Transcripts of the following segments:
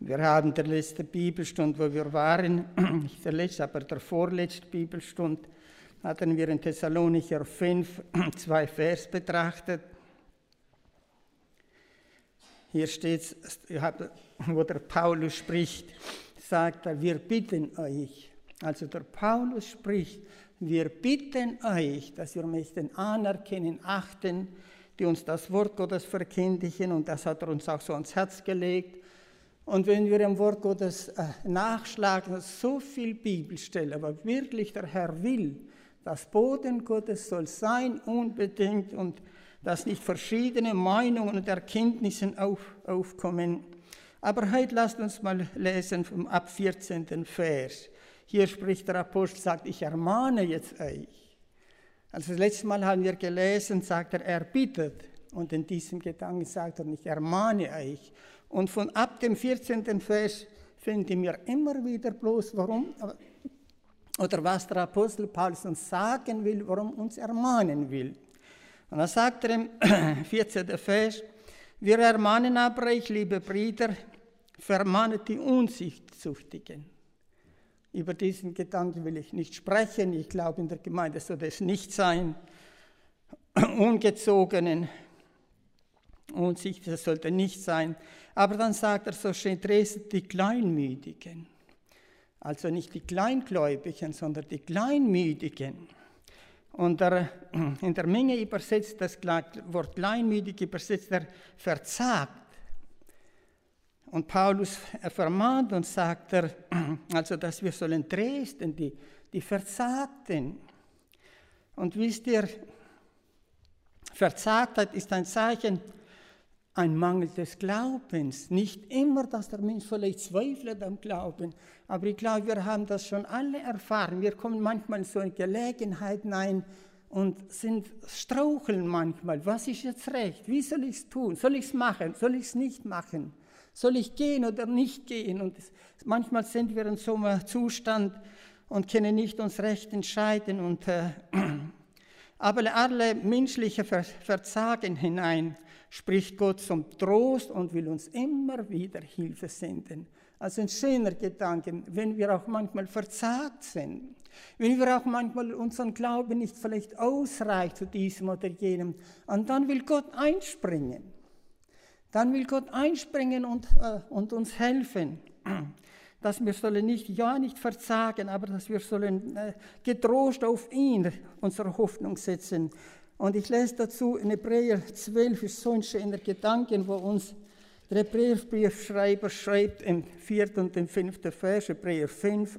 Wir haben der letzte Bibelstunde, wo wir waren, nicht der letzte, aber der vorletzte Bibelstunde, hatten wir in Thessalonicher 5 2 Vers betrachtet. Hier steht es, wo der Paulus spricht, sagt er, wir bitten euch. Also der Paulus spricht, wir bitten euch, dass wir Mächten anerkennen, achten, die uns das Wort Gottes verkündigen, und das hat er uns auch so ans Herz gelegt. Und wenn wir im Wort Gottes nachschlagen, so viel Bibelstellen, aber wirklich der Herr will, das Boden Gottes soll sein unbedingt und dass nicht verschiedene Meinungen und Erkenntnisse aufkommen. Aber heute lasst uns mal lesen vom ab 14. Vers. Hier spricht der Apostel, sagt, ich ermahne jetzt euch. Also das letzte Mal haben wir gelesen, sagt er bittet. Und in diesem Gedanken sagt er, ich ermahne euch. Und von ab dem 14. Vers finden wir immer wieder bloß, warum, oder was der Apostel Paulus uns sagen will, warum uns ermahnen will. Und dann sagt er im 14. Vers, wir ermahnen aber euch, liebe Brüder, vermahnet die Unzuchtigen. Über diesen Gedanken will ich nicht sprechen. Ich glaube, in der Gemeinde soll das nicht sein. Ungezogenen, Unsichtigen, das sollte nicht sein. Aber dann sagt er so schön, trestet die Kleinmütigen. Also nicht die Kleingläubigen, sondern die Kleinmütigen. Und in der Menge übersetzt das Wort kleinmütig, übersetzt er verzagt. Und Paulus vermahnt und sagt also dass wir sollen trösten, die Verzagten. Und wisst ihr, Verzagtheit ist ein Zeichen, ein Mangel des Glaubens. Nicht immer, dass der Mensch vielleicht zweifelt am Glauben, aber ich glaube, wir haben das schon alle erfahren. Wir kommen manchmal in so eine Gelegenheit hinein und straucheln manchmal. Was ist jetzt recht? Wie soll ich es tun? Soll ich es machen? Soll ich es nicht machen? Soll ich gehen oder nicht gehen? Und manchmal sind wir in so einem Zustand und können nicht uns recht entscheiden. Aber alle menschliche Versagen hinein spricht Gott zum Trost und will uns immer wieder Hilfe senden. Also ein schöner Gedanke, wenn wir auch manchmal verzagt sind, wenn wir auch manchmal unseren Glauben nicht vielleicht ausreicht zu diesem oder jenem, und dann will Gott einspringen. Dann will Gott einspringen und uns helfen, dass wir sollen nicht verzagen, aber dass wir sollen getrost auf ihn unsere Hoffnung setzen. Und ich lese dazu in Hebräer 12, ist so ein schöner Gedanke, wo uns der Hebräerbriefschreiber schreibt im 4. und im 5. Vers, Hebräer 12,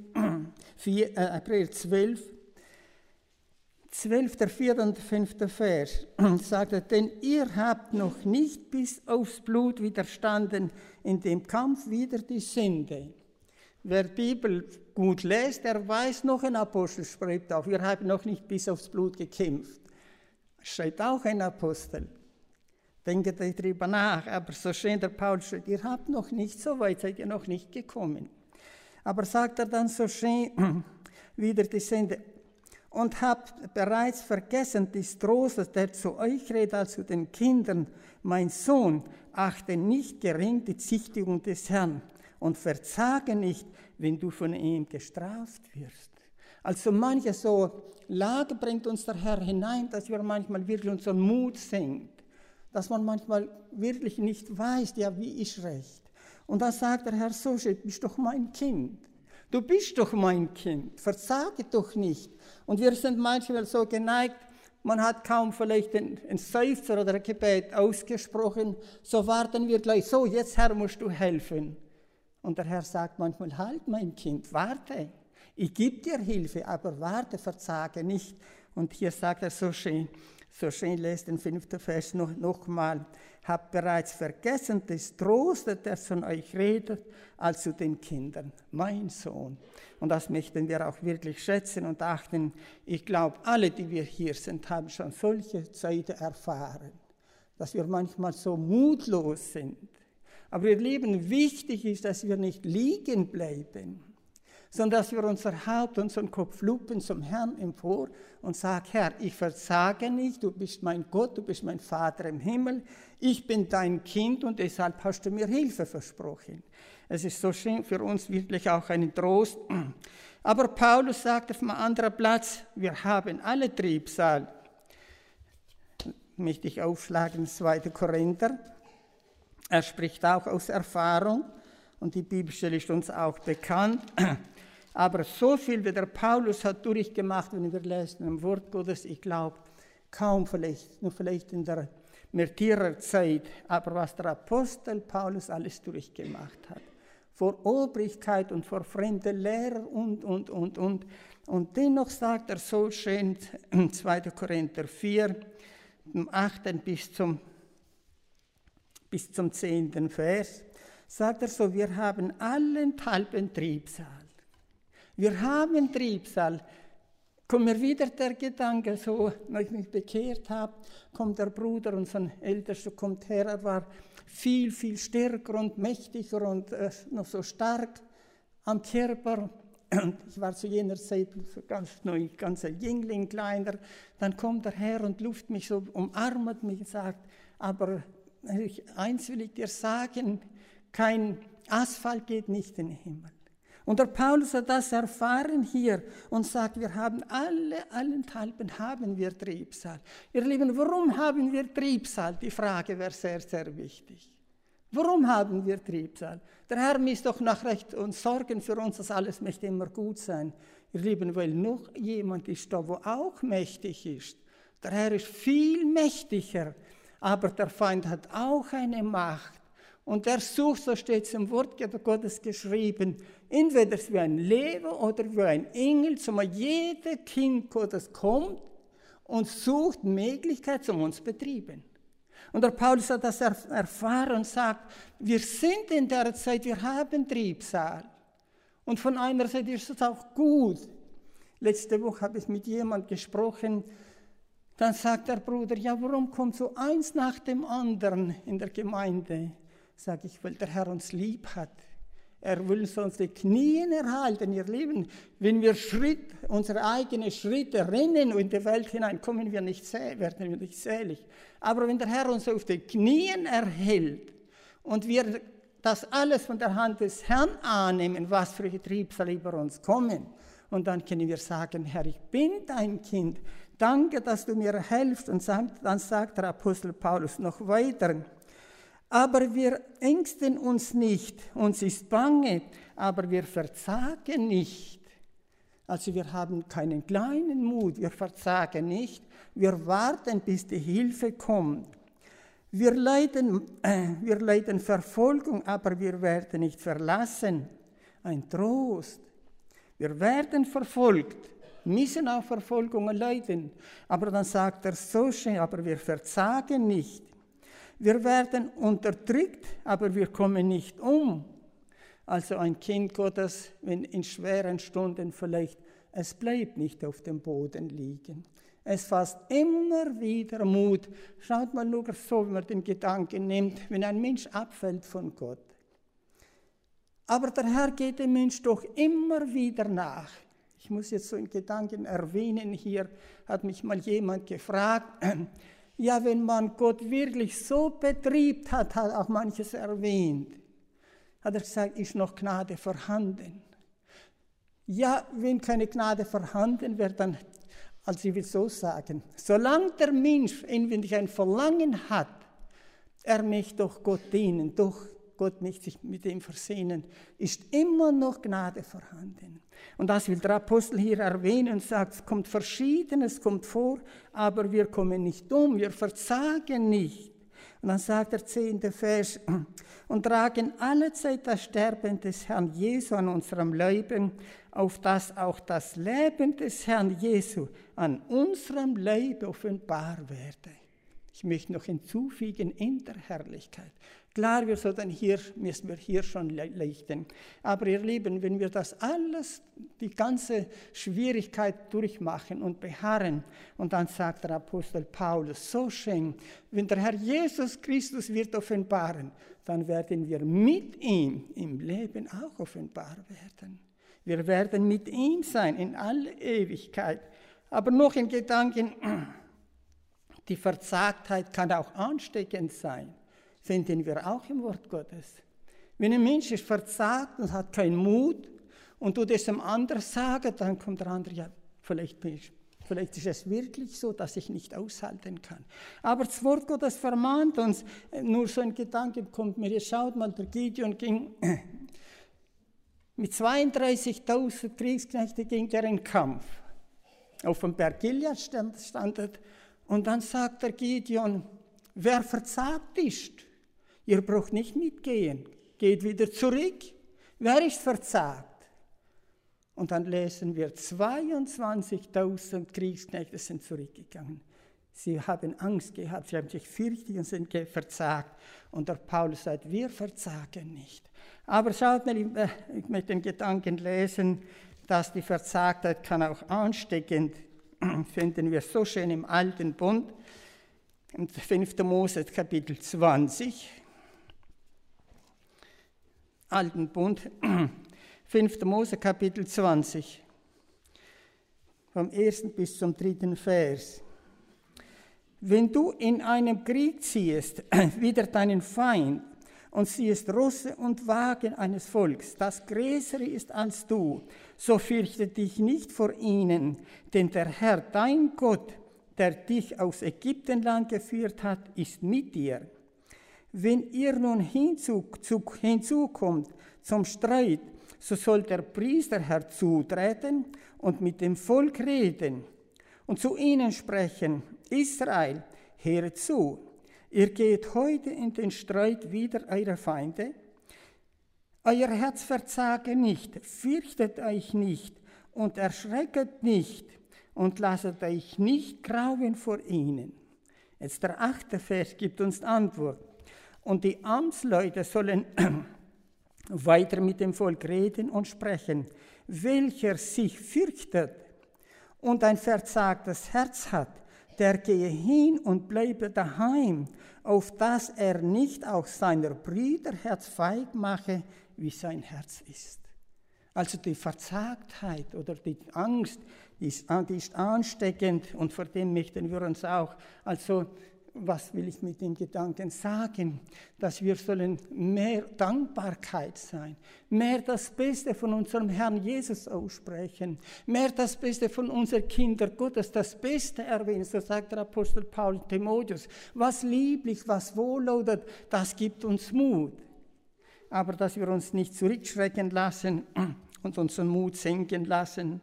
der 4. und 5. Vers, sagt er, denn ihr habt noch nicht bis aufs Blut widerstanden in dem Kampf wider die Sünde. Wer die Bibel gut liest, der weiß noch, ein Apostel schreibt auch, wir haben noch nicht bis aufs Blut gekämpft. Schreibt auch ein Apostel. Denkt darüber nach, aber so schön der Paulus schreibt, ihr habt noch nicht, so weit seid ihr noch nicht gekommen. Aber sagt er dann so schön, wieder die Sünde, und habt bereits vergessen des Trostes, der zu euch redet, als zu den Kindern, mein Sohn, achte nicht gering die Züchtigung des Herrn und verzage nicht, wenn du von ihm gestraft wirst. Also manche so Lage bringt uns der Herr hinein, dass wir manchmal wirklich unseren Mut senkt, dass man manchmal wirklich nicht weiß, ja, wie ist recht. Und dann sagt der Herr so schön, du bist doch mein Kind. Du bist doch mein Kind, versage doch nicht. Und wir sind manchmal so geneigt, man hat kaum vielleicht einen Seufzer oder ein Gebet ausgesprochen, so warten wir gleich, so jetzt Herr musst du helfen. Und der Herr sagt manchmal, halt mein Kind, warte, ich gebe dir Hilfe, aber warte, verzage nicht. Und hier sagt er so schön lest den 5. Vers nochmal, habt bereits vergessen des Trostes, der von euch redet, als zu den Kindern, mein Sohn. Und das möchten wir auch wirklich schätzen und achten. Ich glaube, alle, die wir hier sind, haben schon solche Zeiten erfahren, dass wir manchmal so mutlos sind. Aber ihr Lieben, wichtig ist, dass wir nicht liegen bleiben, sondern dass wir unser Haupt, unseren Kopf lupen zum Herrn empor und sagen, Herr, ich versage nicht, du bist mein Gott, du bist mein Vater im Himmel, ich bin dein Kind und deshalb hast du mir Hilfe versprochen. Es ist so schön für uns wirklich auch ein Trost. Aber Paulus sagt auf einem anderen Platz, wir haben alle Trübsal. Möchte ich aufschlagen, 2. Korinther. Er spricht auch aus Erfahrung und die Bibelstelle ist uns auch bekannt. Aber so viel, wie der Paulus hat durchgemacht, wenn wir lesen im Wort Gottes, ich glaube, kaum vielleicht, nur vielleicht in der Märtyrerzeit, aber was der Apostel Paulus alles durchgemacht hat. Vor Obrigkeit und vor fremde Lehrer und. Und dennoch sagt er so schön, 2. Korinther 4, vom 8. bis zum 10. Vers, sagt er so, wir haben allenthalben Trübsal. Wir haben Trübsal. Kommt mir wieder der Gedanke, so, als ich mich bekehrt habe, kommt der Bruder, unser Ältester, kommt her, er war viel, viel stärker und mächtiger und noch so stark am Körper. Und ich war zu jener Zeit so ganz neu, ganz ein Jüngling, kleiner. Dann kommt er her und luft mich so, umarmt mich und sagt, aber eins will ich dir sagen, kein Asphalt geht nicht in den Himmel. Und der Paulus hat das erfahren hier und sagt, wir haben allenthalben haben wir Trübsal. Ihr Lieben, warum haben wir Trübsal? Die Frage wäre sehr, sehr wichtig. Warum haben wir Trübsal? Der Herr misst doch nach Recht und Sorgen für uns, dass alles möchte immer gut sein. Ihr Lieben, weil noch jemand ist da, wo auch mächtig ist. Der Herr ist viel mächtiger, aber der Feind hat auch eine Macht. Und er sucht, so steht es im Wort Gottes geschrieben, entweder wie ein Löwe oder wie ein Engel, zumal jeder Kind Gottes kommt und sucht Möglichkeit, um uns zu betreiben. Und der Paulus hat das erfahren und sagt, wir sind in der Zeit, wir haben Trübsal. Und von einer Seite ist es auch gut. Letzte Woche habe ich mit jemandem gesprochen, dann sagt der Bruder, ja, warum kommt so eins nach dem anderen in der Gemeinde? Sage ich, weil der Herr uns lieb hat. Er will uns die Knien erhalten, ihr Lieben. Wenn wir unsere eigenen Schritte rennen in die Welt hinein, werden wir nicht selig. Aber wenn der Herr uns auf die Knien erhält und wir das alles von der Hand des Herrn annehmen, was für Trübsal über uns kommen, und dann können wir sagen, Herr, ich bin dein Kind. Danke, dass du mir hilfst. Und dann sagt der Apostel Paulus noch weiter, aber wir ängsten uns nicht, uns ist bange, aber wir verzagen nicht. Also wir haben keinen kleinen Mut, wir verzagen nicht, wir warten, bis die Hilfe kommt. Wir leiden Verfolgung, aber wir werden nicht verlassen. Ein Trost. Wir werden verfolgt, müssen auch Verfolgungen leiden. Aber dann sagt er so schön, aber wir verzagen nicht. Wir werden unterdrückt, aber wir kommen nicht um. Also ein Kind Gottes, wenn in schweren Stunden vielleicht, es bleibt nicht auf dem Boden liegen. Es fasst immer wieder Mut. Schaut mal nur so, wenn man den Gedanken nimmt, wenn ein Mensch abfällt von Gott. Aber der Herr geht dem Mensch doch immer wieder nach. Ich muss jetzt so einen Gedanken erwähnen, hier hat mich mal jemand gefragt, ja, wenn man Gott wirklich so betriebt hat, hat auch manches erwähnt, hat er gesagt, ist noch Gnade vorhanden. Ja, wenn keine Gnade vorhanden wäre, dann, also ich will so sagen, solange der Mensch inwendig ein Verlangen hat, er möchte doch Gott dienen, doch Gott möchte sich mit ihm versöhnen, ist immer noch Gnade vorhanden. Und das will der Apostel hier erwähnen und sagt, es kommt Verschiedenes, kommt vor, aber wir kommen nicht um, wir verzagen nicht. Und dann sagt der 10. Vers, und tragen allezeit das Sterben des Herrn Jesu an unserem Leben, auf dass auch das Leben des Herrn Jesu an unserem Leib offenbar werde. Ich möchte noch hinzufügen, in der Herrlichkeit. Klar, müssen wir hier schon leuchten. Aber ihr Lieben, wenn wir das alles, die ganze Schwierigkeit durchmachen und beharren, und dann sagt der Apostel Paulus so schön, wenn der Herr Jesus Christus wird offenbaren, dann werden wir mit ihm im Leben auch offenbar werden. Wir werden mit ihm sein in aller Ewigkeit. Aber noch in Gedanken, die Verzagtheit kann auch ansteckend sein. Finden wir auch im Wort Gottes. Wenn ein Mensch ist verzagt und hat keinen Mut und du das dem anderen sagst, dann kommt der andere, ja, vielleicht ist es wirklich so, dass ich nicht aushalten kann. Aber das Wort Gottes vermahnt uns, nur so ein Gedanke kommt mir, jetzt schaut mal, der Gideon ging mit 32.000 Kriegsknechten ging er in Kampf. Auf dem Berg Gilead stand er, und dann sagt der Gideon, wer verzagt ist, ihr braucht nicht mitgehen, geht wieder zurück. Wer ist verzagt? Und dann lesen wir, 22.000 Kriegsknechte sind zurückgegangen. Sie haben Angst gehabt, sie haben sich fürchtet und sind verzagt. Und der Paulus sagt, wir verzagen nicht. Aber schaut mal, ich möchte den Gedanken lesen, dass die Verzagtheit kann auch ansteckend, finden wir so schön im Alten Bund, im 5. Mose Kapitel 20. Alten Bund, 5. Mose Kapitel 20, vom 1. bis zum 3. Vers. Wenn du in einem Krieg ziehst, wider deinen Feind, und siehst Rosse und Wagen eines Volks, das größere ist als du, so fürchte dich nicht vor ihnen, denn der Herr, dein Gott, der dich aus Ägyptenland geführt hat, ist mit dir. Wenn ihr nun hinzukommt zum Streit, so soll der Priester herzutreten und mit dem Volk reden und zu ihnen sprechen, Israel, höre zu, ihr geht heute in den Streit wider eure Feinde. Euer Herz verzage nicht, fürchtet euch nicht und erschrecket nicht und lasset euch nicht grauen vor ihnen. Jetzt der 8. Vers gibt uns Antwort. Und die Amtsleute sollen weiter mit dem Volk reden und sprechen. Welcher sich fürchtet und ein verzagtes Herz hat, der gehe hin und bleibe daheim, auf dass er nicht auch seiner Brüder Herz feig mache, wie sein Herz ist. Also die Verzagtheit oder die Angst, die ist ansteckend, und vor dem möchten wir uns auch, also was will ich mit den Gedanken sagen? Dass wir sollen mehr Dankbarkeit sein, mehr das Beste von unserem Herrn Jesus aussprechen, mehr das Beste von unseren Kindern Gottes, das Beste erwähnen, so sagt der Apostel Paul Timotheus. Was lieblich, was wohllautend, das gibt uns Mut. Aber dass wir uns nicht zurückschrecken lassen und unseren Mut senken lassen.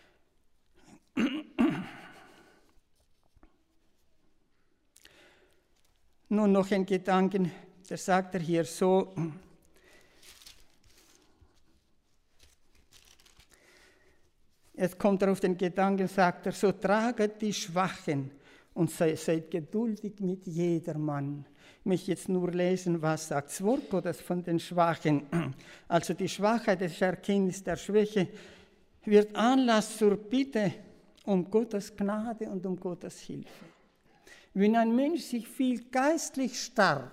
Nun noch ein Gedanken, der sagt er hier so, jetzt kommt er auf den Gedanken, sagt er, so traget die Schwachen und seid geduldig mit jedermann. Ich möchte jetzt nur lesen, was sagt das Wort Gottes von den Schwachen. Also die Schwachheit des Erkenntnis der Schwäche wird Anlass zur Bitte um Gottes Gnade und um Gottes Hilfe. Wenn ein Mensch sich fühlt geistlich stark,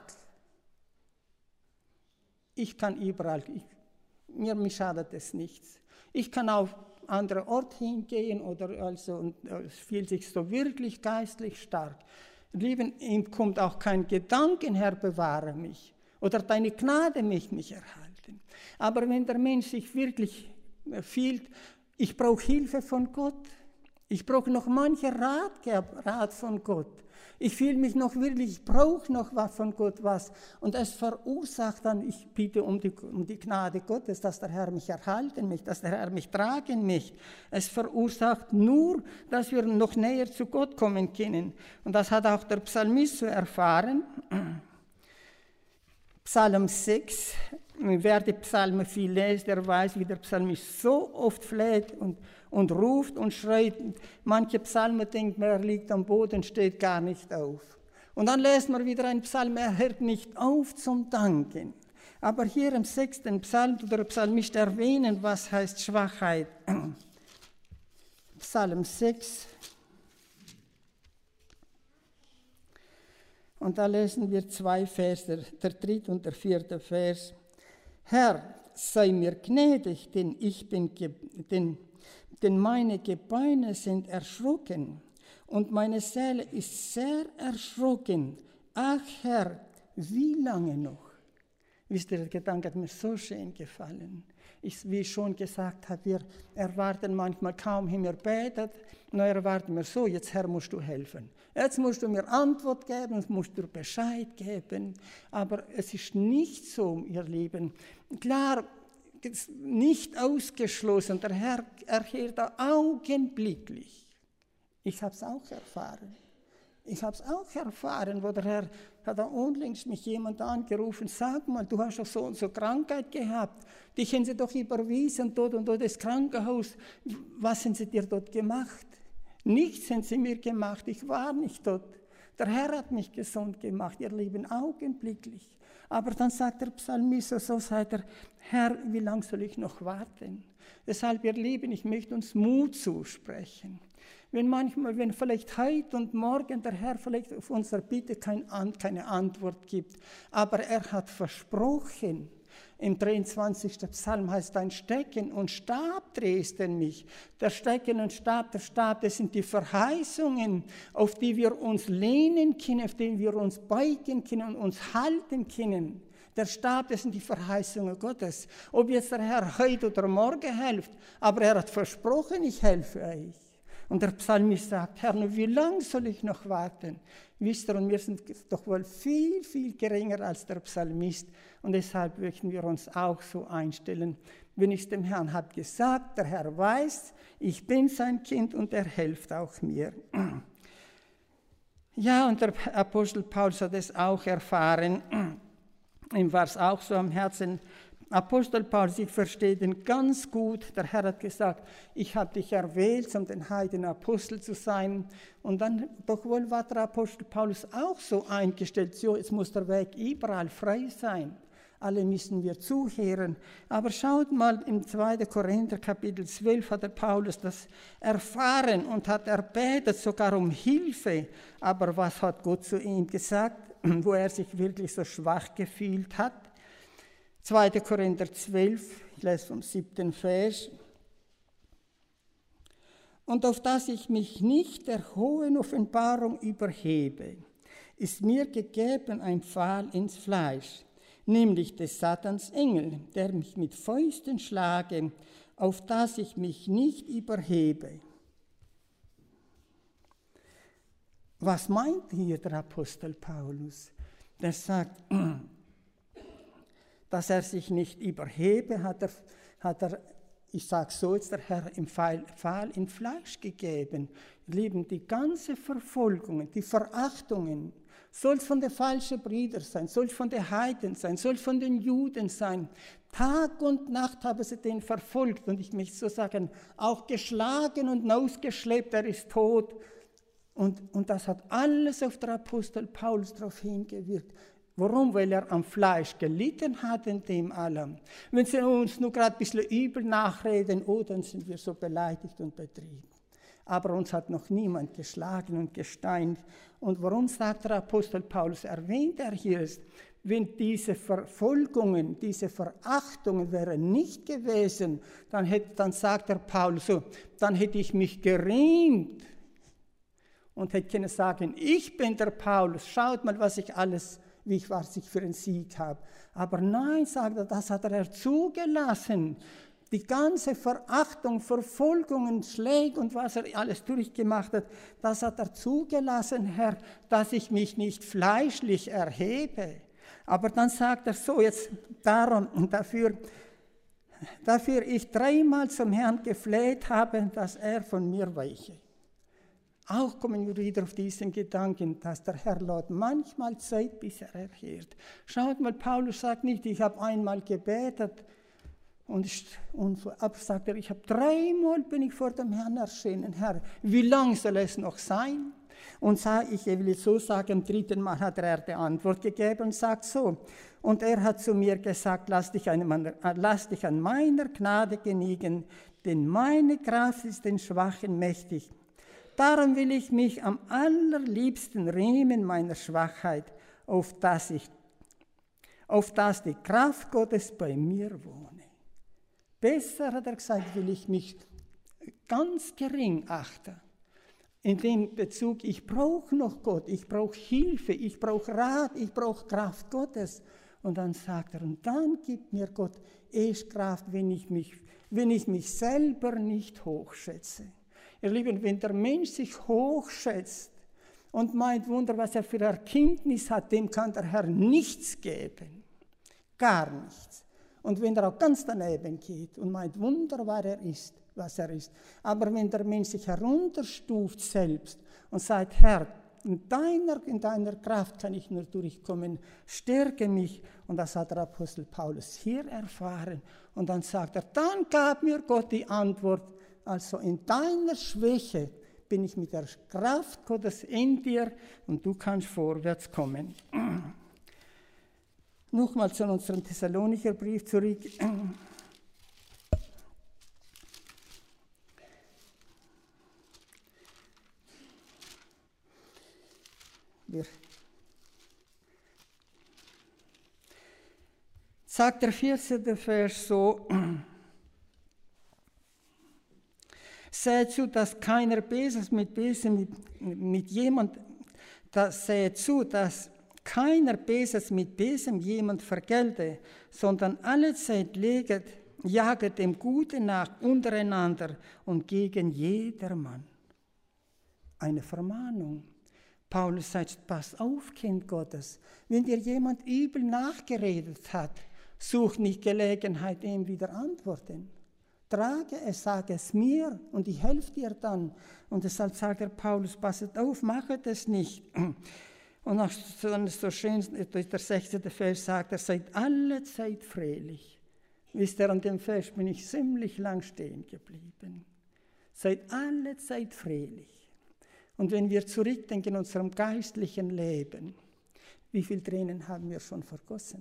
ich kann überall, mir schadet es nichts. Ich kann auf andere Orte hingehen und fühlt sich so wirklich geistlich stark. Lieben, ihm kommt auch kein Gedanken, Herr, bewahre mich, oder deine Gnade möchte mich erhalten. Aber wenn der Mensch sich wirklich fühlt, ich brauche Hilfe von Gott, ich brauche noch manche Rat von Gott, ich fühle mich noch wirklich, ich brauche noch was von Gott, was. Und es verursacht dann, ich bitte um die Gnade Gottes, dass der Herr mich erhalten möchte, dass der Herr mich tragen möchte. Es verursacht nur, dass wir noch näher zu Gott kommen können. Und das hat auch der Psalmist so erfahren. Psalm 6, wer die Psalme viel liest, der weiß, wie der Psalmist so oft fleht und ruft und schreit. Manche Psalmen denkt man, er liegt am Boden, steht gar nicht auf. Und dann lesen wir wieder einen Psalm, er hört nicht auf zum Danken. Aber hier im 6. Psalm tut der Psalmist erwähnen, was heißt Schwachheit. Psalm 6. Und da lesen wir 2 Verse, der 3. und der 4. Vers. Herr, sei mir gnädig, denn meine Gebeine sind erschrocken und meine Seele ist sehr erschrocken. Ach Herr, wie lange noch? Wisst ihr, der Gedanke hat mir so schön gefallen. Wie ich schon gesagt habe, wir erwarten manchmal kaum, wie wir beten, nur erwarten wir so, jetzt Herr, musst du helfen. Jetzt musst du mir Antwort geben, jetzt musst du Bescheid geben. Aber es ist nicht so, ihr Lieben. Klar, nicht ausgeschlossen, der Herr erhört augenblicklich. Ich habe es auch erfahren. Wo der Herr hat unlängst mich jemand angerufen, sag mal, du hast doch so und so Krankheit gehabt, dich haben sie doch überwiesen, dort und dort das Krankenhaus, was haben sie dir dort gemacht? Nichts haben sie mir gemacht, ich war nicht dort. Der Herr hat mich gesund gemacht, ihr Lieben, augenblicklich. Aber dann sagt der Psalmist, so sagt er, Herr, wie lange soll ich noch warten? Deshalb, ihr Lieben, ich möchte uns Mut zusprechen. Wenn vielleicht heute und morgen der Herr vielleicht auf unsere Bitte keine Antwort gibt, aber er hat versprochen, im 23. Psalm heißt ein Stecken und Stab trösten mich. Der Stecken und Stab, der Stab, das sind die Verheißungen, auf die wir uns lehnen können, auf die wir uns beugen können und uns halten können. Der Stab, das sind die Verheißungen Gottes. Ob jetzt der Herr heute oder morgen hilft, aber er hat versprochen, ich helfe euch. Und der Psalmist sagt, Herr, wie lange soll ich noch warten? Wisst ihr, und wir sind doch wohl viel, viel geringer als der Psalmist. Und deshalb möchten wir uns auch so einstellen. Wenn ich es dem Herrn habe gesagt, der Herr weiß, ich bin sein Kind und er hilft auch mir. Ja, und der Apostel Paulus hat es auch erfahren. Ihm war es auch so am Herzen. Apostel Paulus, ich verstehe den ganz gut. Der Herr hat gesagt, ich habe dich erwählt, um den Heiden Apostel zu sein. Und dann, doch wohl war der Apostel Paulus auch so eingestellt, so, jetzt muss der Weg überall frei sein. Alle müssen wir zuhören. Aber schaut mal, im 2. Korinther Kapitel 12 hat der Paulus das erfahren und hat erbetet, sogar um Hilfe. Aber was hat Gott zu ihm gesagt, wo er sich wirklich so schwach gefühlt hat? 2. Korinther 12, ich lese vom 7. Vers. Und auf dass ich mich nicht der hohen Offenbarung überhebe, ist mir gegeben ein Pfahl ins Fleisch, nämlich des Satans Engel, der mich mit Fäusten schlage, auf dass ich mich nicht überhebe. Was meint hier der Apostel Paulus? Der sagt, dass er sich nicht überhebe, hat er, ich sage so jetzt, der Herr im Pfahl in Fleisch gegeben. Lieben, die ganze Verfolgungen, die Verachtungen, soll es von den falschen Brüdern sein, soll es von den Heiden sein, soll es von den Juden sein. Tag und Nacht haben sie den verfolgt und ich möchte so sagen, auch geschlagen und ausgeschleppt, er ist tot. Und das hat alles auf der Apostel Paulus darauf hingewirkt. Warum? Weil er am Fleisch gelitten hat in dem allem. Wenn sie uns nur gerade ein bisschen übel nachreden, oh, dann sind wir so beleidigt und betrieben. Aber uns hat noch niemand geschlagen und gesteint. Und warum sagt der Apostel Paulus, erwähnt er hier ist, wenn diese Verfolgungen, diese Verachtungen wären nicht gewesen, dann sagt der Paulus so, dann hätte ich mich gerühmt und hätte können sagen, ich bin der Paulus, schaut mal, was ich für einen Sieg habe. Aber nein, sagt er, das hat er zugelassen. Die ganze Verachtung, Verfolgungen, Schläge und was er alles durchgemacht hat, das hat er zugelassen, Herr, dass ich mich nicht fleischlich erhebe. Aber dann sagt er so, jetzt darum und dafür ich 3-mal zum Herrn gefleht habe, dass er von mir weiche. Auch kommen wir wieder auf diesen Gedanken, dass der Herr lässt manchmal Zeit, bis er erhört. Schaut mal, Paulus sagt nicht, ich habe einmal gebetet und sagt er, ich habe 3-mal bin ich vor dem Herrn erschienen. Herr, wie lang soll es noch sein? Und ich will so sagen, am 3. Mal hat er die Antwort gegeben und sagt so, und er hat zu mir gesagt, lass dich an meiner Gnade genügen, denn meine Kraft ist den Schwachen mächtig. Darum will ich mich am allerliebsten rühmen meiner Schwachheit, auf dass die Kraft Gottes bei mir wohne. Besser, hat er gesagt, will ich mich ganz gering achten. In dem Bezug, ich brauche noch Gott, ich brauche Hilfe, ich brauche Rat, ich brauche Kraft Gottes. Und dann sagt er, und dann gibt mir Gott erst Kraft, wenn ich mich selber nicht hochschätze. Ihr Lieben, wenn der Mensch sich hochschätzt und meint, Wunder, was er für Erkenntnis hat, dem kann der Herr nichts geben. Gar nichts. Und wenn er auch ganz daneben geht und meint, Wunder, was er ist. Aber wenn der Mensch sich herunterstuft selbst und sagt, Herr, in deiner Kraft kann ich nur durchkommen, stärke mich. Und das hat der Apostel Paulus hier erfahren. Und dann sagt er, dann gab mir Gott die Antwort, also in deiner Schwäche bin ich mit der Kraft Gottes in dir und du kannst vorwärts kommen. Nochmal zu unserem Thessalonicher Brief zurück. Sagt der 14. Vers so, seht zu, dass keiner Böses mit jemand, seht zu, dass keiner Böses mit Bösem jemand vergelte, sondern allezeit jaget dem Guten nach untereinander und gegen jedermann. Eine Vermahnung. Paulus sagt, pass auf, Kind Gottes, wenn dir jemand übel nachgeredet hat, such nicht Gelegenheit, ihm wieder antworten. Trage es, sage es mir und ich helfe dir dann. Und deshalb sagt der Paulus, passet auf, machet es nicht. Und auch so schön, durch der 16. Vers sagt er, seid alle Zeit fröhlich. Wisst ihr, an dem Vers bin ich ziemlich lang stehen geblieben. Seid alle Zeit fröhlich. Und wenn wir zurückdenken in unserem geistlichen Leben, wie viele Tränen haben wir schon vergossen?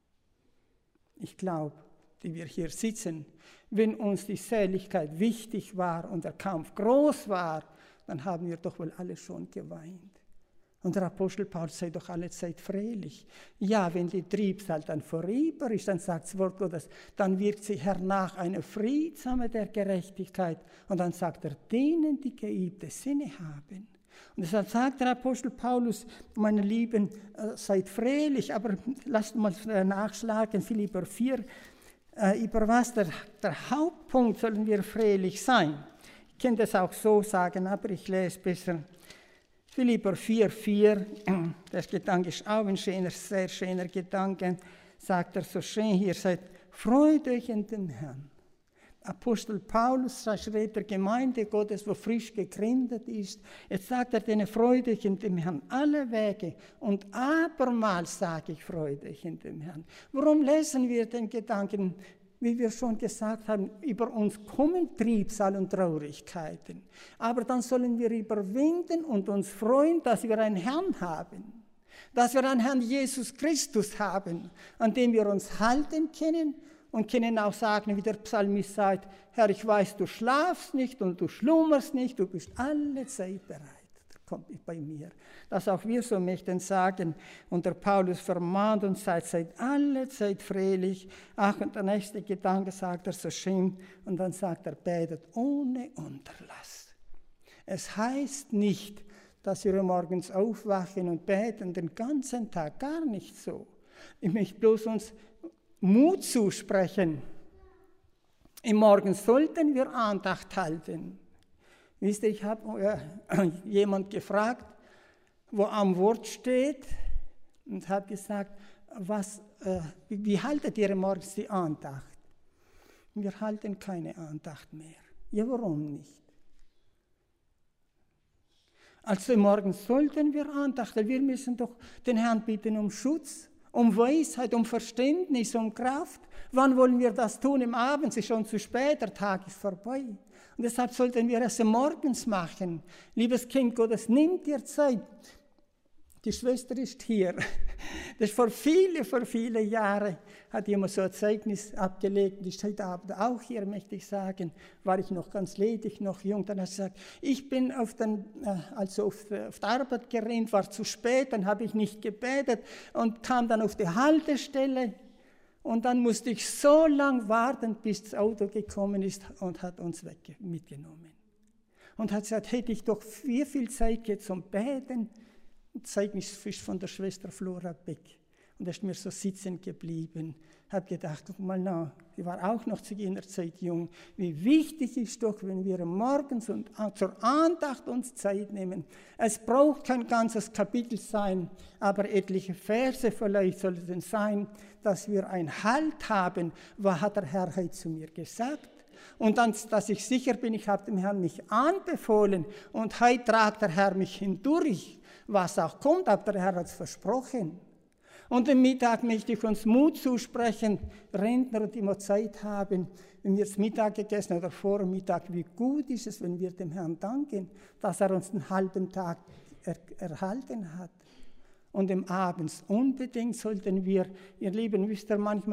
Ich glaube, die wir hier sitzen, wenn uns die Seligkeit wichtig war und der Kampf groß war, dann haben wir doch wohl alle schon geweint. Und der Apostel Paulus sei doch alle Zeit fröhlich. Ja, wenn die Trübsal dann vorüber ist, dann sagt das Wort Gottes, dann wirkt sich hernach eine Friedsame der Gerechtigkeit. Und dann sagt er, denen, die geübte Sinne haben. Und deshalb sagt der Apostel Paulus, meine Lieben, seid fröhlich, aber lasst mal nachschlagen, Philipper 4, über was der Hauptpunkt sollen wir fröhlich sein. Ich kann das auch so sagen, aber ich lese besser. Philipper 4,4, der Gedanke ist auch ein sehr schöner Gedanke, sagt er so schön hier, seid, freut euch in dem Herrn. Apostel Paulus schreibt der Gemeinde Gottes, wo frisch gegründet ist, jetzt sagt er denen, freut euch in dem Herrn alle Wege und abermals sage ich, freut euch in dem Herrn. Warum lesen wir den Gedanken, wie wir schon gesagt haben, über uns kommen Trübsal und Traurigkeiten. Aber dann sollen wir überwinden und uns freuen, dass wir einen Herrn haben. Dass wir einen Herrn Jesus Christus haben, an dem wir uns halten können und können auch sagen, wie der Psalmist sagt, Herr, ich weiß, du schlafst nicht und du schlummerst nicht, du bist alle Zeit bereit. Kommt bei mir. Dass auch wir so möchten sagen, und der Paulus vermahnt uns, seid alle Zeit fröhlich. Ach, und der nächste Gedanke sagt er so schön, und dann sagt er, betet ohne Unterlass. Es heißt nicht, dass wir morgens aufwachen und beten den ganzen Tag, gar nicht so. Ich möchte bloß uns Mut zusprechen. Im Morgen sollten wir Andacht halten. Wisst ihr, ich habe jemand gefragt, wo am Wort steht, und habe gesagt, wie haltet ihr morgens die Andacht? Wir halten keine Andacht mehr. Ja, warum nicht? Also morgens sollten wir Andacht, wir müssen doch den Herrn bitten um Schutz, um Weisheit, um Verständnis, um Kraft. Wann wollen wir das tun? Im Abend, es ist schon zu spät, der Tag ist vorbei. Und deshalb sollten wir es morgens machen. Liebes Kind Gottes, nimm dir Zeit. Die Schwester ist hier. Das vor viele Jahren hat jemand so ein Zeugnis abgelegt. Die ist heute Abend auch hier, möchte ich sagen. War ich noch ganz ledig, noch jung. Dann hat sie gesagt, ich bin auf der Arbeit gerannt, war zu spät, dann habe ich nicht gebetet und kam dann auf die Haltestelle. Und dann musste ich so lange warten, bis das Auto gekommen ist und hat uns mitgenommen. Und hat gesagt, hätte ich doch viel Zeit jetzt zum Beten. Das Zeugnis ist von der Schwester Flora Beck. Und er ist mir so sitzen geblieben. Habe gedacht, guck mal nach, ich war auch noch zu jener Zeit jung. Wie wichtig ist doch, wenn wir morgens und zur Andacht uns Zeit nehmen. Es braucht kein ganzes Kapitel sein, aber etliche Verse vielleicht sollten es sein, dass wir einen Halt haben. Was hat der Herr heute zu mir gesagt? Und dann, dass ich sicher bin, ich habe dem Herrn mich anbefohlen und heute tragt der Herr mich hindurch. Was auch kommt, aber der Herr hat es versprochen. Und am Mittag möchte ich uns Mut zusprechen, Rentner, die immer Zeit haben, wenn wir das Mittag gegessen oder vor dem Mittag, wie gut ist es, wenn wir dem Herrn danken, dass er uns einen halben Tag erhalten hat. Und am Abend unbedingt sollten wir, ihr Lieben, wisst ihr, manchmal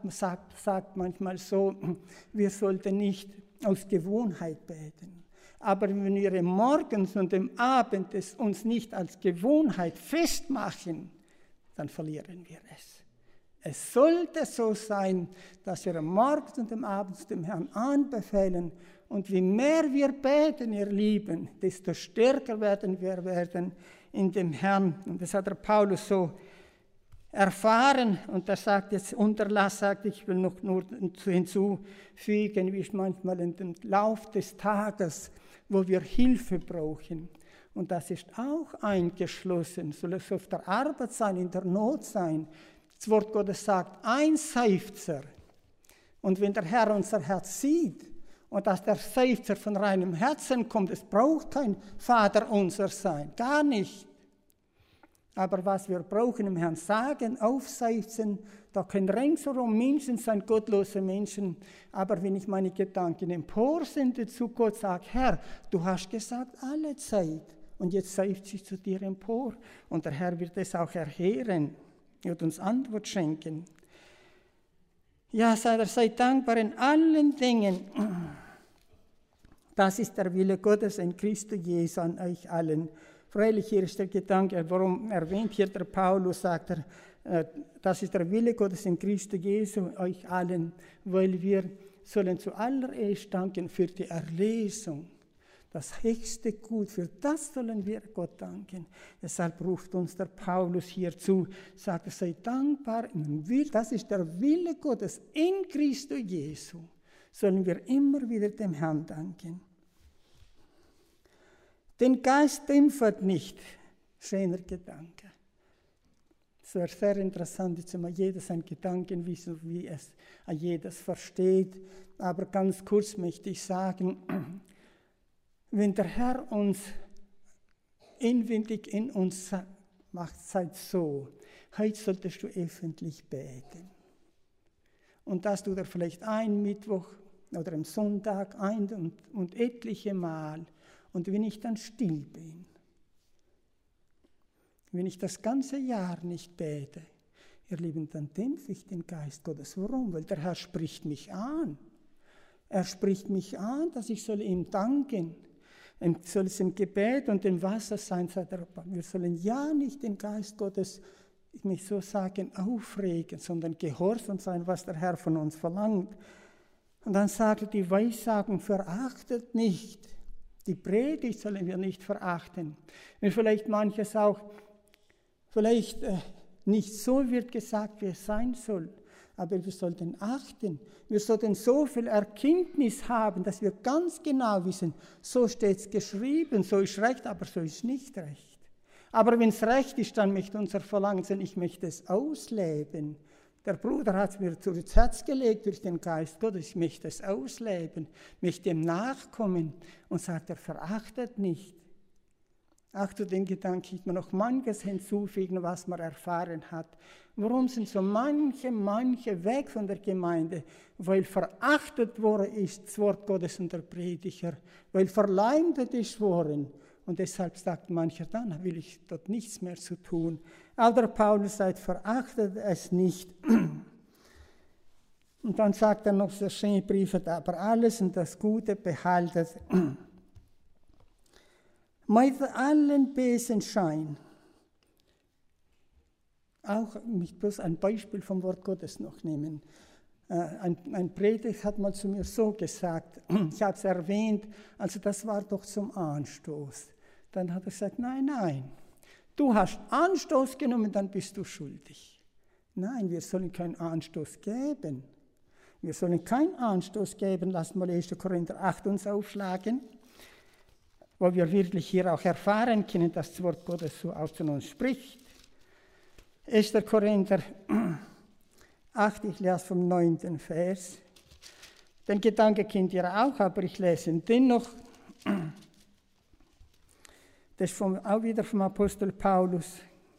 sagt manchmal so, wir sollten nicht aus Gewohnheit beten. Aber wenn wir morgens und am Abend es uns nicht als Gewohnheit festmachen, dann verlieren wir es. Es sollte so sein, dass wir am Morgen und am Abend dem Herrn anbefehlen. Und je mehr wir beten, ihr Lieben, desto stärker werden wir in dem Herrn. Und das hat der Paulus so erfahren. Und er sagt jetzt, Unterlass, sagt, ich will noch nur hinzufügen, wie es manchmal in dem Lauf des Tages, wo wir Hilfe brauchen. Und das ist auch eingeschlossen, soll es auf der Arbeit sein, in der Not sein. Das Wort Gottes sagt, ein Seufzer. Und wenn der Herr unser Herz sieht und dass der Seufzer von reinem Herzen kommt, es braucht kein Vater unser sein, gar nicht. Aber was wir brauchen im Herrn sagen, aufseufzen, da können ringsherum Menschen sein, gottlose Menschen. Aber wenn ich meine Gedanken emporsende zu Gott, sage, Herr, du hast gesagt, alle Zeit. Und jetzt seufzt ich zu dir empor. Und der Herr wird es auch erhören. Er wird uns Antwort schenken. Ja, seid dankbar in allen Dingen. Das ist der Wille Gottes in Christus Jesu an euch allen. Freilich, hier ist der Gedanke, warum erwähnt hier der Paulus, sagt er, das ist der Wille Gottes in Christus Jesu euch allen, weil wir sollen zuallererst danken für die Erlösung. Das höchste Gut, für das sollen wir Gott danken. Deshalb ruft uns der Paulus hierzu, sagt, sei dankbar, das ist der Wille Gottes in Christus Jesu, sollen wir immer wieder dem Herrn danken. Den Geist dämpft nicht, schöner Gedanke. Es wäre sehr interessant, jetzt immer jeder seinen Gedanken wissen, wie es jedes versteht. Aber ganz kurz möchte ich sagen, wenn der Herr uns inwendig in uns macht, seid so, heute solltest du öffentlich beten. Und das tut er vielleicht ein Mittwoch oder am Sonntag und etliche Mal. Und wenn ich dann still bin, wenn ich das ganze Jahr nicht bete, ihr Lieben, dann dämpfe ich den Geist Gottes. Warum? Weil der Herr spricht mich an. Er spricht mich an, dass ich soll ihm danken. Soll es im Gebet und im Wasser sein, sagt er, wir sollen ja nicht den Geist Gottes, ich möchte so sagen, aufregen, sondern gehorsam sein, was der Herr von uns verlangt. Und dann sagt er, die Weissagung verachtet nicht. Die Predigt sollen wir nicht verachten. Wenn vielleicht manches auch, vielleicht nicht so wird gesagt, wie es sein soll, aber wir sollten achten. Wir sollten so viel Erkenntnis haben, dass wir ganz genau wissen, so steht es geschrieben, so ist recht, aber so ist nicht recht. Aber wenn es recht ist, dann möchte unser Verlangen sein, ich möchte es ausleben. Der Bruder hat es mir ins Herz gelegt durch den Geist Gottes, ich möchte es ausleben, möchte ihm nachkommen und sagt, er verachtet nicht. Auch zu den Gedanken ich mir noch manches hinzufügen, was man erfahren hat. Warum sind so manche weg von der Gemeinde? Weil verachtet worden ist das Wort Gottes und der Prediger, weil verleumdet ist worden. Und deshalb sagt mancher, dann will ich dort nichts mehr zu tun. Aber Paulus sagt, verachtet es nicht. Und dann sagt er noch so schöne Briefe, aber alles und das Gute behaltet. Mit allen Besen Schein. Auch mich bloß ein Beispiel vom Wort Gottes noch nehmen. Ein Prediger hat mal zu mir so gesagt, ich habe es erwähnt, also das war doch zum Anstoß. Dann hat er gesagt, nein, du hast Anstoß genommen, dann bist du schuldig. Nein, wir sollen keinen Anstoß geben. Wir sollen keinen Anstoß geben. Lasst mal 1. Korinther 8 uns aufschlagen, wo wir wirklich hier auch erfahren können, dass das Wort Gottes so aus uns spricht. 1. Korinther 8, ich lese vom 9. Vers. Den Gedanke kennt ihr auch, aber ich lese ihn dennoch. Das ist auch wieder vom Apostel Paulus,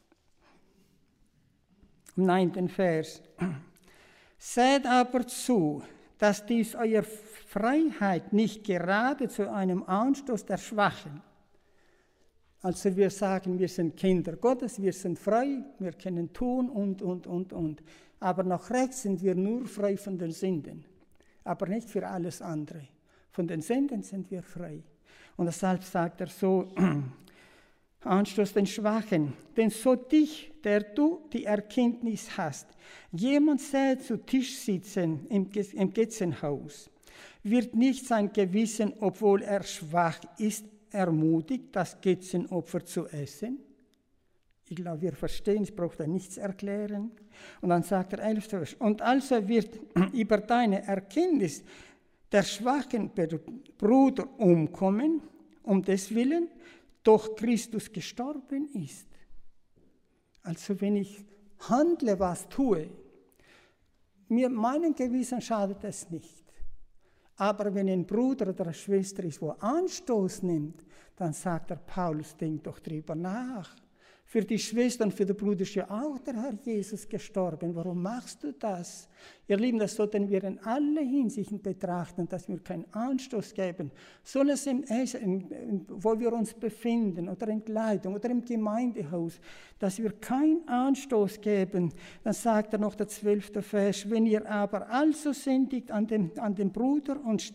im 9. Vers. Seht aber zu, dass dies eurer Freiheit nicht gerade zu einem Anstoß der Schwachen. Also wir sagen, wir sind Kinder Gottes, wir sind frei, wir können tun und. Aber nach rechts sind wir nur frei von den Sünden, aber nicht für alles andere. Von den Sünden sind wir frei. Und deshalb sagt er so, Anstoß den Schwachen, denn so dich, der du die Erkenntnis hast, jemand sähe zu Tisch sitzen im Götzenhaus, wird nicht sein Gewissen, obwohl er schwach ist, ermutigt, das Götzenopfer zu essen? Ich glaube, wir verstehen, ich brauche da nichts erklären. Und dann sagt er 11. Vers, und also wird über deine Erkenntnis der schwachen Bruder umkommen, um des Willen, doch Christus gestorben ist. Also wenn ich handle, was tue, meinem Gewissen schadet es nicht. Aber wenn ein Bruder oder eine Schwester ist, wo Anstoß nimmt, dann sagt der Paulus, denk doch drüber nach. Für die Schwester und für den Bruder ist ja auch der Herr Jesus gestorben. Warum machst du das? Ihr Lieben, das sollten wir in alle Hinsichten betrachten, dass wir keinen Anstoß geben. Soll es wo wir uns befinden, oder in Kleidung, oder im Gemeindehaus, dass wir keinen Anstoß geben. Dann sagt er noch der 12. Vers, wenn ihr aber also sündigt an dem Bruder und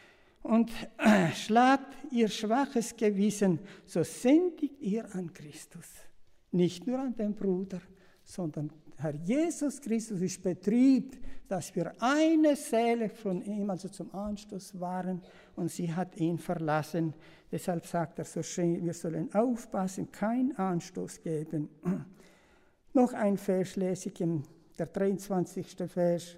schlagt ihr schwaches Gewissen, so sündigt ihr an Christus. Nicht nur an den Bruder, sondern Herr Jesus Christus ist betrübt, dass wir eine Seele von ihm, also zum Anstoß waren, und sie hat ihn verlassen. Deshalb sagt er so schön, wir sollen aufpassen, keinen Anstoß geben. Noch ein Vers lese ich, der 23. Vers.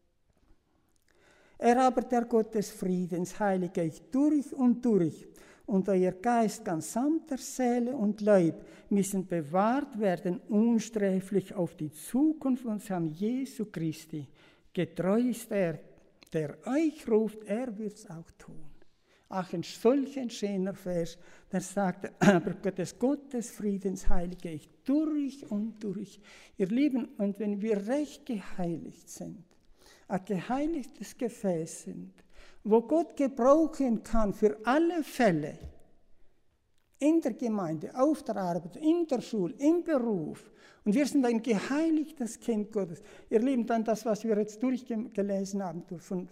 Er aber, der Gott des Friedens, heilige euch durch und durch, und euer Geist ganz samt der Seele und Leib müssen bewahrt werden, unsträflich auf die Zukunft unseres Herrn Jesu Christi. Getreu ist er, der euch ruft, er wird es auch tun. Ach, ein solch schöner Vers, der sagt, aber Gott des Friedens heilige ich durch und durch. Ihr Lieben, und wenn wir recht geheiligt sind, ein geheiligtes Gefäß sind, wo Gott gebrauchen kann für alle Fälle, in der Gemeinde, auf der Arbeit, in der Schule, im Beruf. Und wir sind ein geheiligtes Kind Gottes. Ihr Lieben, dann das, was wir jetzt durchgelesen haben,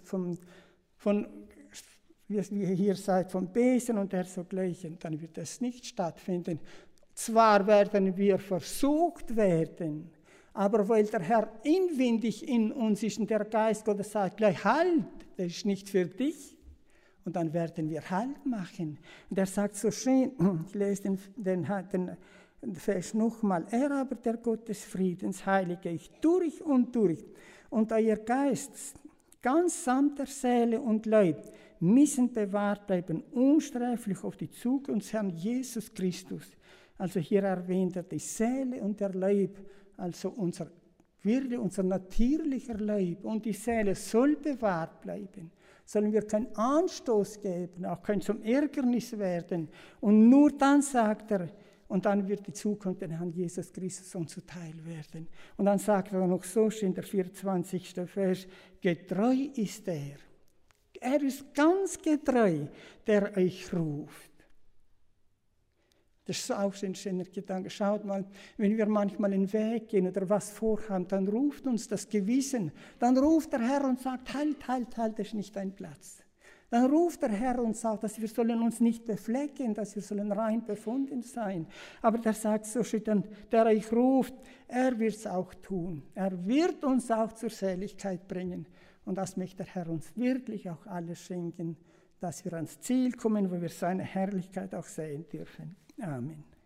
wie ihr hier seid, vom Besen und dergleichen, dann wird es nicht stattfinden. Zwar werden wir versucht werden, aber weil der Herr inwendig in uns ist und der Geist Gottes sagt, gleich halt, das ist nicht für dich. Und dann werden wir Halt machen. Und er sagt so schön, ich lese den Vers nochmal, er aber, der Gott des Friedens, heilige ich durch und durch. Und euer Geist, ganz samt der Seele und Leib, müssen bewahrt bleiben, unsträflich auf die Zukunft Herrn Jesus Christus. Also hier erwähnt er die Seele und der Leib, also unser natürlicher Leib und die Seele soll bewahrt bleiben. Sollen wir keinen Anstoß geben, auch kein zum Ärgernis werden. Und nur dann sagt er, und dann wird die Zukunft den Herrn Jesus Christus uns zuteil werden. Und dann sagt er noch so schön, der 24. Vers, getreu ist er. Er ist ganz getreu, der euch ruft. Das ist auch ein schöner Gedanke. Schaut mal, wenn wir manchmal den Weg gehen oder was vorhaben, dann ruft uns das Gewissen. Dann ruft der Herr und sagt, halt, halt, halt, das ist nicht dein Platz. Dann ruft der Herr und sagt, dass wir sollen uns nicht beflecken, dass wir sollen rein befunden sein. Aber der sagt so schön, der euch ruft, er wird es auch tun. Er wird uns auch zur Seligkeit bringen. Und das möchte der Herr uns wirklich auch alles schenken, dass wir ans Ziel kommen, wo wir seine Herrlichkeit auch sehen dürfen. Amen.